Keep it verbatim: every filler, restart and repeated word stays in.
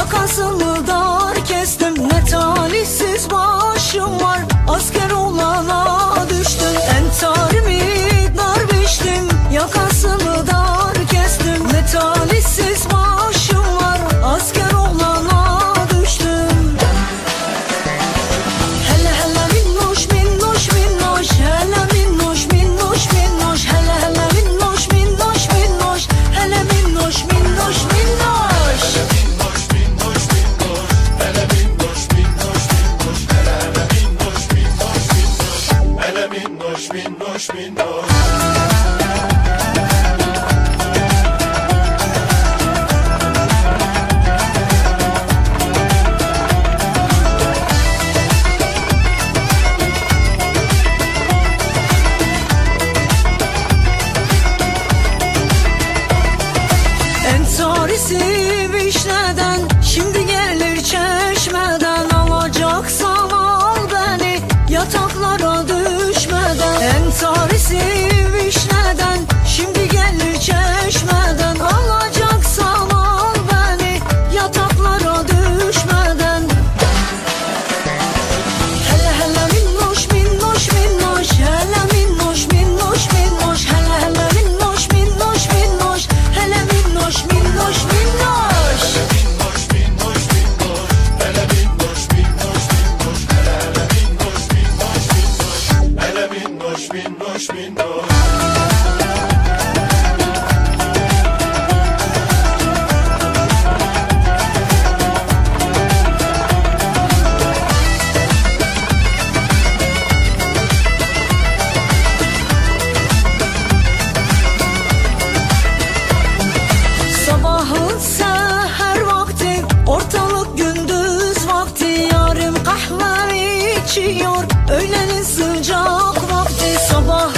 yakasını dar kestim. Ne talihsiz başım var, asker olana düştüm. Entarimi dar biçtim, yakasını dar kestim. Ne talihsiz başım var, asker olana düştüm. Hele hele minnoş minnoş minnoş, hele minnoş minnoş minnoş, hele hele minnoş minnoş minnoş, hele minnoş minnoş minnoş. Hele minnoş minnoş minnoş, hele minnoş minnoş minnoş, hele minnoş minnoş minnoş. Entarisi vişneden, şimdi gelir çeşmeden. Alacaksan al beni, yataklara düşmeden. Entarisi vişneden, şimdi gelir çeşmeden. Alacaksan al beni, yataklara düşmeden. Hele hele minnoş minnoş minnoş, hele minnoş minnoş minnoş, hele hele minnoş minnoş minnoş, hele minnoş minnoş minnoş. Minnoş minnoş minnoş, hele minnoş minnoş minnoş, hele minnoş minnoş minnoş, hele minnoş minnoş minnoş. Sabahın seher vakti, ortalık gündüz vakti. Yarım kahve içiyor, öğlenin sıcak vakti. Sabah